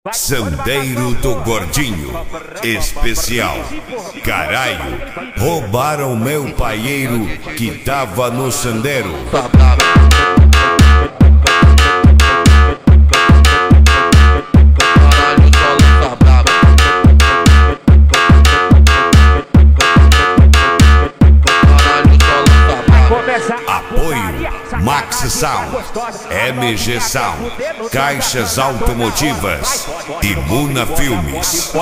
Sandeiro do Gordinho, especial. Caralho, roubaram meu paieiro que tava no sandeiro. Apoio Max Sound, MG Sound, Caixas Automotivas e Muna Filmes.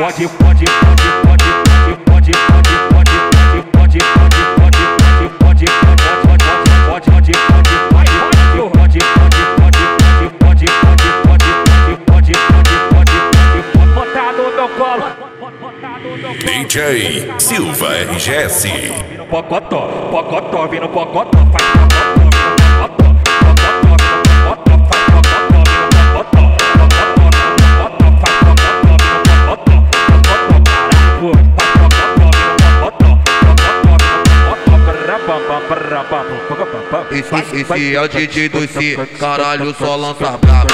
DJ Silva RGS. Pocotó, pocotó, vindo pocotó, faz Esse é o DJ do C, caralho, só lança brabo.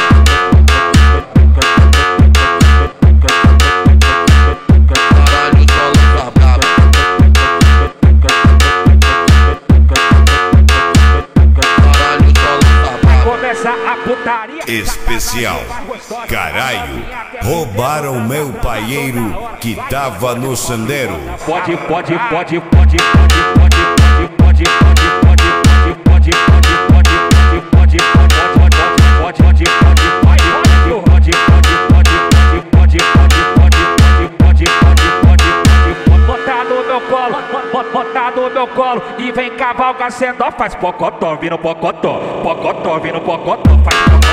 Especial. Caralho, roubaram meu paieiro que tava no sandeiro. Pode botar no meu colo e vem cavalgar cedó, faz pocotó, vindo pocotó, pocotó, vindo pocotó, faz pocotó.